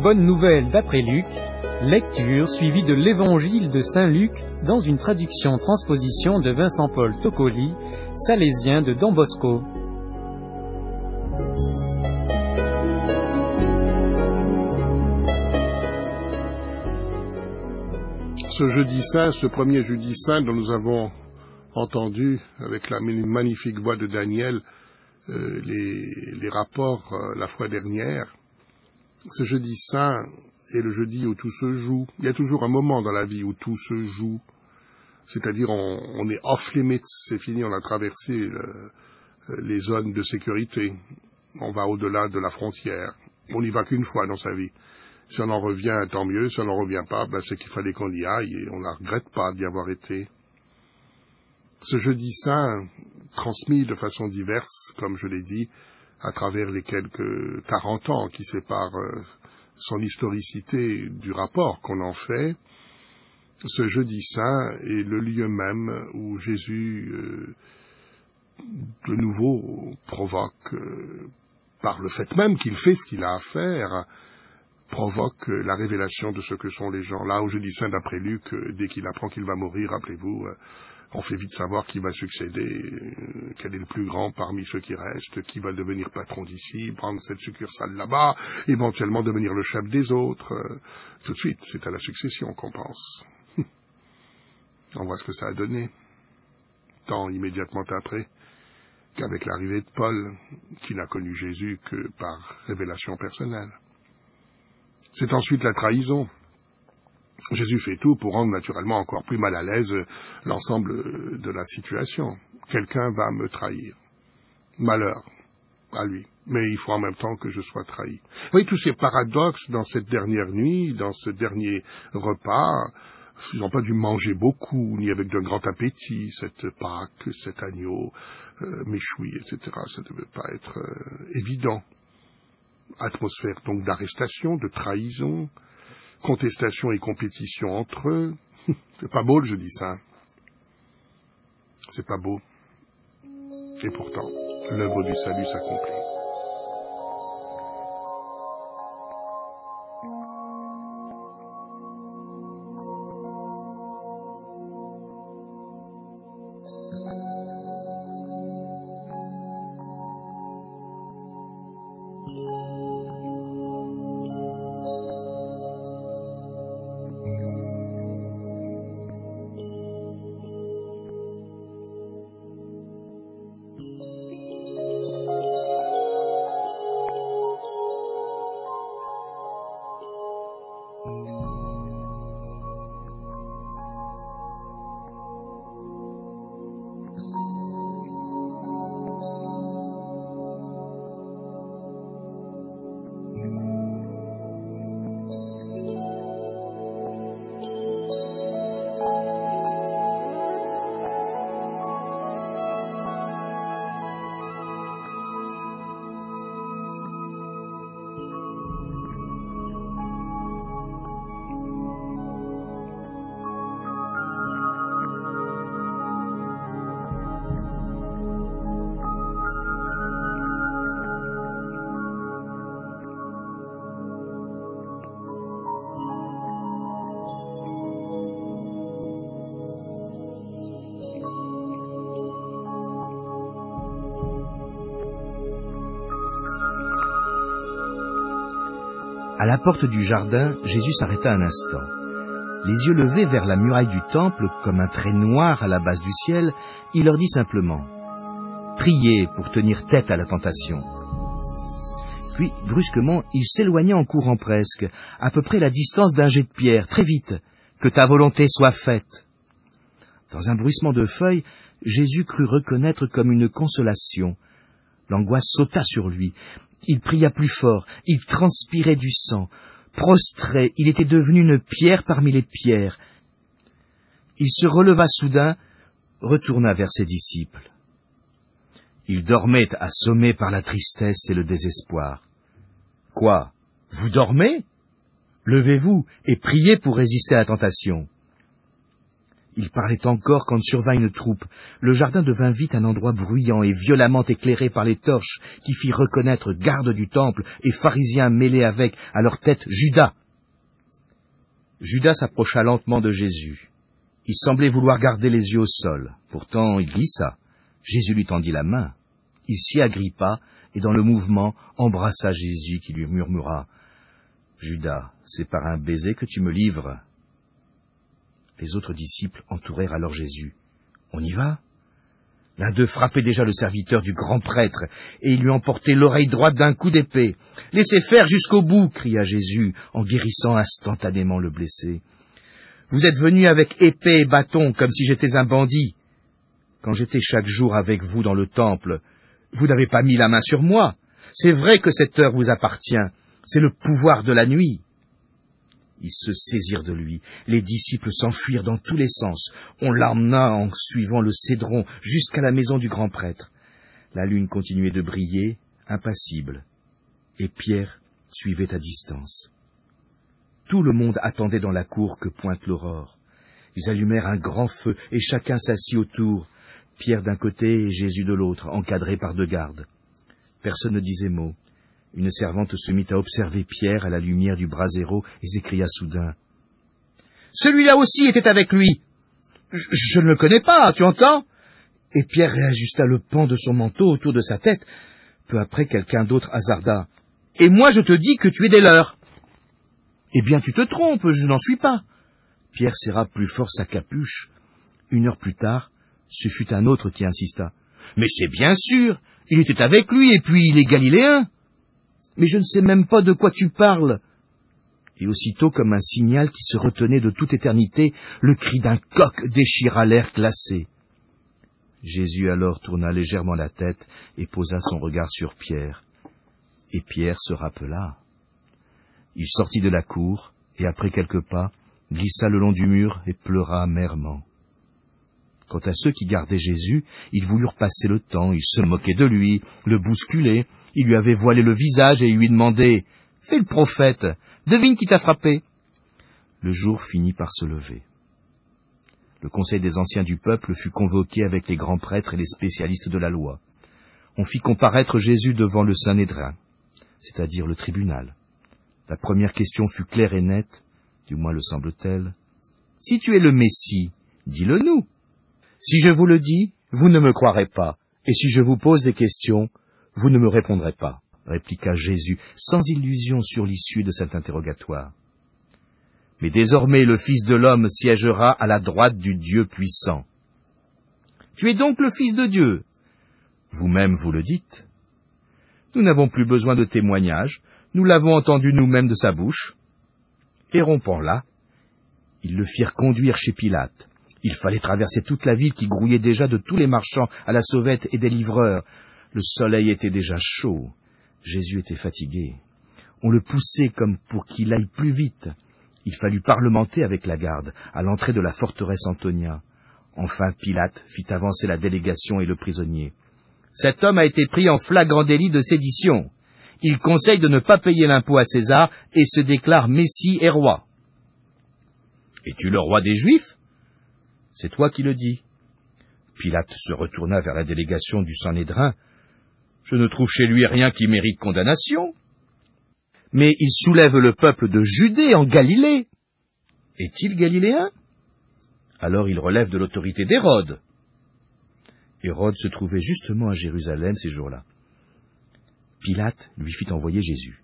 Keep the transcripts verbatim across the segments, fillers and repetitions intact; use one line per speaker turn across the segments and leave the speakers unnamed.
une bonne nouvelle d'après Luc, lecture suivie de l'Évangile de Saint Luc dans une traduction-transposition de Vincent-Paul Toccoli, salésien de Don Bosco.
Ce jeudi saint, ce premier jeudi saint dont nous avons entendu avec la magnifique voix de Daniel euh, les, les rapports euh, la fois dernière, ce jeudi saint est le jeudi où tout se joue. Il y a toujours un moment dans la vie où tout se joue, c'est-à-dire on, on est off limits, c'est fini, on a traversé le, les zones de sécurité, on va au-delà de la frontière, on n'y va qu'une fois dans sa vie. Si on en revient, tant mieux, si on n'en revient pas, ben c'est qu'il fallait qu'on y aille et on ne regrette pas d'y avoir été. Ce jeudi saint, transmis de façon diverse, comme je l'ai dit, à travers les quelques quarante ans qui séparent euh, son historicité du rapport qu'on en fait, ce jeudi saint est le lieu même où Jésus, euh, de nouveau, provoque, euh, par le fait même qu'il fait ce qu'il a à faire, provoque euh, la révélation de ce que sont les gens. Là, au jeudi saint d'après Luc, euh, dès qu'il apprend qu'il va mourir, rappelez-vous, euh, on fait vite savoir qui va succéder, euh, quel est le plus grand parmi ceux qui restent, qui va devenir patron d'ici, prendre cette succursale là-bas, éventuellement devenir le chef des autres. Euh, tout de suite, c'est à la succession qu'on pense. On voit ce que ça a donné, tant immédiatement après qu'avec l'arrivée de Paul, qui n'a connu Jésus que par révélation personnelle. C'est ensuite la trahison. Jésus fait tout pour rendre naturellement encore plus mal à l'aise l'ensemble de la situation. Quelqu'un va me trahir. Malheur à lui. Mais il faut en même temps que je sois trahi. Vous voyez tous ces paradoxes dans cette dernière nuit, dans ce dernier repas. Ils n'ont pas dû manger beaucoup, ni avec d'un grand appétit, cette Pâque, cet agneau euh, méchoui, et cetera. Ça ne devait pas être euh, évident. Atmosphère donc d'arrestation, de trahison, contestation et compétition entre eux. C'est pas beau le jeudi saint. C'est pas beau. Et pourtant, l'œuvre du salut s'accomplit.
À la porte du jardin, Jésus s'arrêta un instant. Les yeux levés vers la muraille du temple, comme un trait noir à la base du ciel, il leur dit simplement « Priez pour tenir tête à la tentation ». Puis, brusquement, il s'éloigna en courant presque, à peu près la distance d'un jet de pierre. « Très vite, que ta volonté soit faite !» Dans un bruissement de feuilles, Jésus crut reconnaître comme une consolation. L'angoisse sauta sur lui. Il pria plus fort, il transpirait du sang. Prostré, il était devenu une pierre parmi les pierres. Il se releva soudain, retourna vers ses disciples. Ils dormaient, assommés par la tristesse et le désespoir. « Quoi, vous dormez ? Levez-vous et priez pour résister à la tentation. » Il parlait encore quand survint une troupe. Le jardin devint vite un endroit bruyant et violemment éclairé par les torches, qui fit reconnaître gardes du temple et pharisiens mêlés avec, à leur tête, Judas. Judas s'approcha lentement de Jésus. Il semblait vouloir garder les yeux au sol. Pourtant, il glissa. Jésus lui tendit la main. Il s'y agrippa et, dans le mouvement, embrassa Jésus qui lui murmura « Judas, c'est par un baiser que tu me livres ?» Les autres disciples entourèrent alors Jésus. « On y va ?» L'un d'eux frappait déjà le serviteur du grand prêtre, et il lui emportait l'oreille droite d'un coup d'épée. « Laissez faire jusqu'au bout !» cria Jésus, en guérissant instantanément le blessé. « Vous êtes venus avec épée et bâton, comme si j'étais un bandit. Quand j'étais chaque jour avec vous dans le temple, vous n'avez pas mis la main sur moi. C'est vrai que cette heure vous appartient. C'est le pouvoir de la nuit. » Ils se saisirent de lui. Les disciples s'enfuirent dans tous les sens. On l'emmena en suivant le cédron jusqu'à la maison du grand prêtre. La lune continuait de briller, impassible, et Pierre suivait à distance. Tout le monde attendait dans la cour que pointe l'aurore. Ils allumèrent un grand feu et chacun s'assit autour, Pierre d'un côté et Jésus de l'autre, encadrés par deux gardes. Personne ne disait mot. Une servante se mit à observer Pierre à la lumière du brasero et s'écria soudain. « Celui-là aussi était avec lui. Je, je ne le connais pas, tu entends ?» Et Pierre réajusta le pan de son manteau autour de sa tête. Peu après, quelqu'un d'autre hasarda. « Et moi je te dis que tu es des leurs. »« Eh bien tu te trompes, je n'en suis pas. » Pierre serra plus fort sa capuche. Une heure plus tard, ce fut un autre qui insista. « Mais c'est bien sûr, il était avec lui et puis il est galiléen. » « Mais je ne sais même pas de quoi tu parles. » Et aussitôt, comme un signal qui se retenait de toute éternité, le cri d'un coq déchira l'air glacé. Jésus alors tourna légèrement la tête et posa son regard sur Pierre. Et Pierre se rappela. Il sortit de la cour et, après quelques pas, glissa le long du mur et pleura amèrement. Quant à ceux qui gardaient Jésus, ils voulurent passer le temps, ils se moquaient de lui, le bousculaient, ils lui avaient voilé le visage et lui demandaient « Fais le prophète, devine qui t'a frappé !» Le jour finit par se lever. Le conseil des anciens du peuple fut convoqué avec les grands prêtres et les spécialistes de la loi. On fit comparaître Jésus devant le Sanhédrin, c'est-à-dire le tribunal. La première question fut claire et nette, du moins le semble-t-elle. « Si tu es le Messie, dis-le-nous. Si je vous le dis, vous ne me croirez pas, et si je vous pose des questions, vous ne me répondrez pas, » répliqua Jésus, sans illusion sur l'issue de cet interrogatoire. « Mais désormais le Fils de l'homme siégera à la droite du Dieu puissant. Tu es donc le Fils de Dieu. Vous-même vous le dites. Nous n'avons plus besoin de témoignages, nous l'avons entendu nous-mêmes de sa bouche. » Et rompant là, ils le firent conduire chez Pilate. Il fallait traverser toute la ville qui grouillait déjà de tous les marchands à la sauvette et des livreurs. Le soleil était déjà chaud. Jésus était fatigué. On le poussait comme pour qu'il aille plus vite. Il fallut parlementer avec la garde, à l'entrée de la forteresse Antonia. Enfin, Pilate fit avancer la délégation et le prisonnier. « Cet homme a été pris en flagrant délit de sédition. Il conseille de ne pas payer l'impôt à César et se déclare Messie et roi. »« Es-tu le roi des Juifs ?» ?»« C'est toi qui le dis. » Pilate se retourna vers la délégation du Sanhédrin. « Je ne trouve chez lui rien qui mérite condamnation. Mais il soulève le peuple de Judée en Galilée. Est-il galiléen ? Alors il relève de l'autorité d'Hérode. » Hérode se trouvait justement à Jérusalem ces jours-là. Pilate lui fit envoyer Jésus.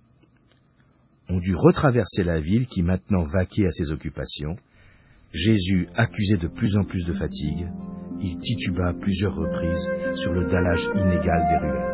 On dut retraverser la ville qui maintenant vaquait à ses occupations. Jésus, accusé de plus en plus de fatigue, il tituba à plusieurs reprises sur le dallage inégal des ruelles.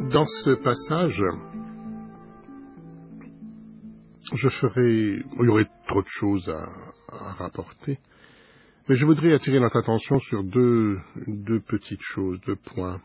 Dans ce passage, je ferai... Il y aurait trop de choses à, à rapporter, mais je voudrais attirer notre attention sur deux, deux petites choses, deux points.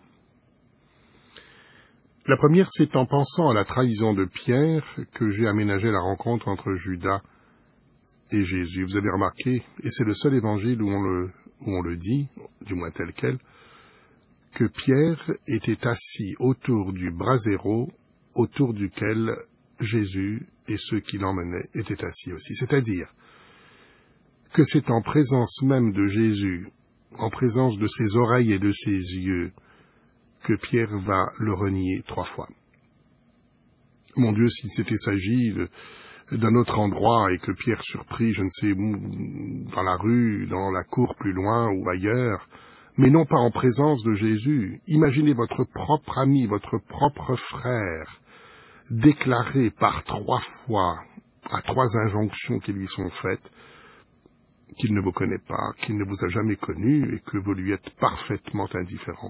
La première, c'est en pensant à la trahison de Pierre que j'ai aménagé la rencontre entre Judas et Jésus. Vous avez remarqué, et c'est le seul évangile où on le, où on le dit, du moins tel quel, que Pierre était assis autour du brasero, autour duquel Jésus et ceux qui l'emmenaient étaient assis aussi. C'est-à-dire que c'est en présence même de Jésus, en présence de ses oreilles et de ses yeux, que Pierre va le renier trois fois. Mon Dieu, s'il s'était s'agi d'un autre endroit et que Pierre surprit, je ne sais où, dans la rue, dans la cour plus loin ou ailleurs, mais non pas en présence de Jésus. Imaginez votre propre ami, votre propre frère, déclaré par trois fois, à trois injonctions qui lui sont faites, qu'il ne vous connaît pas, qu'il ne vous a jamais connu et que vous lui êtes parfaitement indifférent.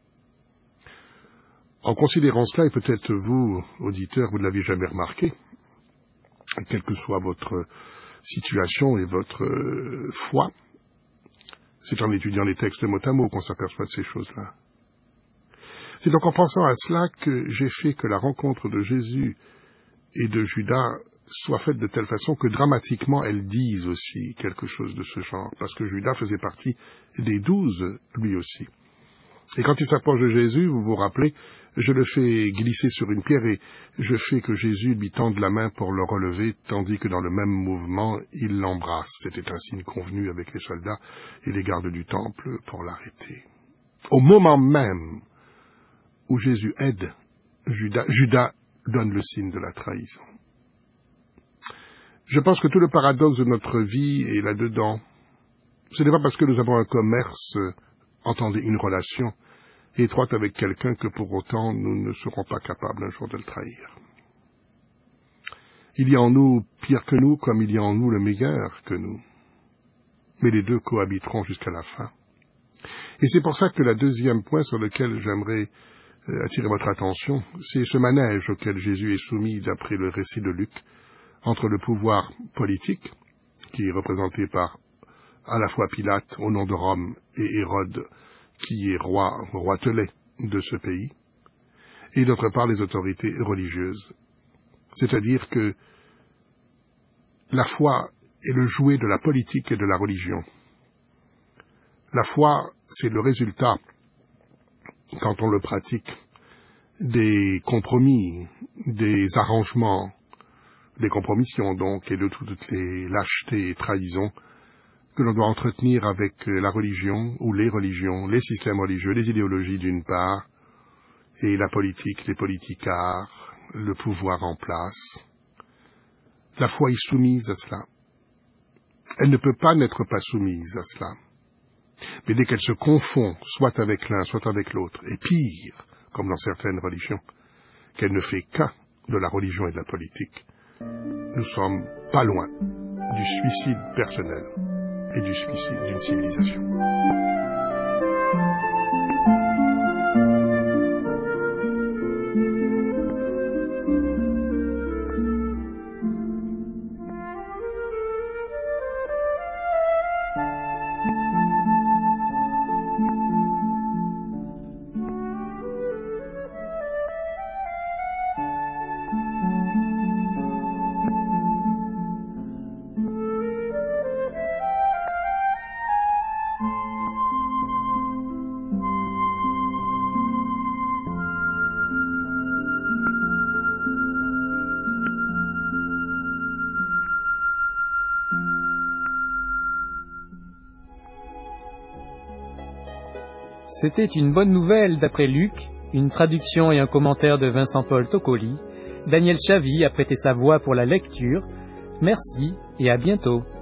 En considérant cela, et peut-être vous, auditeurs, vous ne l'avez jamais remarqué, quelle que soit votre situation et votre euh, foi, c'est en étudiant les textes mot à mot qu'on s'aperçoit de ces choses-là. C'est donc en pensant à cela que j'ai fait que la rencontre de Jésus et de Judas soit faite de telle façon que dramatiquement elle dise aussi quelque chose de ce genre, parce que Judas faisait partie des douze, lui aussi. Et quand il s'approche de Jésus, vous vous rappelez, je le fais glisser sur une pierre et je fais que Jésus lui tende la main pour le relever, tandis que dans le même mouvement, il l'embrasse. C'était un signe convenu avec les soldats et les gardes du temple pour l'arrêter. Au moment même où Jésus aide Judas, Judas donne le signe de la trahison. Je pense que tout le paradoxe de notre vie est là-dedans. Ce n'est pas parce que nous avons un commerce, entendez, une relation étroite avec quelqu'un que pour autant nous ne serons pas capables un jour de le trahir. Il y a en nous pire que nous, comme il y a en nous le meilleur que nous. Mais les deux cohabiteront jusqu'à la fin. Et c'est pour ça que le deuxième point sur lequel j'aimerais euh, attirer votre attention, c'est ce manège auquel Jésus est soumis d'après le récit de Luc, entre le pouvoir politique, qui est représenté par à la fois Pilate au nom de Rome et Hérode, qui est roi, roitelet de ce pays, et d'autre part les autorités religieuses. C'est-à-dire que la foi est le jouet de la politique et de la religion. La foi, c'est le résultat, quand on le pratique, des compromis, des arrangements, des compromissions donc, et de toutes les lâchetés et trahisons que l'on doit entretenir avec la religion, ou les religions, les systèmes religieux, les idéologies d'une part, et la politique, les politicards, le pouvoir en place. La foi est soumise à cela. Elle ne peut pas n'être pas soumise à cela. Mais dès qu'elle se confond, soit avec l'un, soit avec l'autre, et pire, comme dans certaines religions, qu'elle ne fait qu'un de la religion et de la politique, nous sommes pas loin du suicide personnel et du suicide d'une civilisation.
C'était une bonne nouvelle d'après Luc, une traduction et un commentaire de Vincent-Paul Toccoli. Daniel Chavy a prêté sa voix pour la lecture. Merci et à bientôt.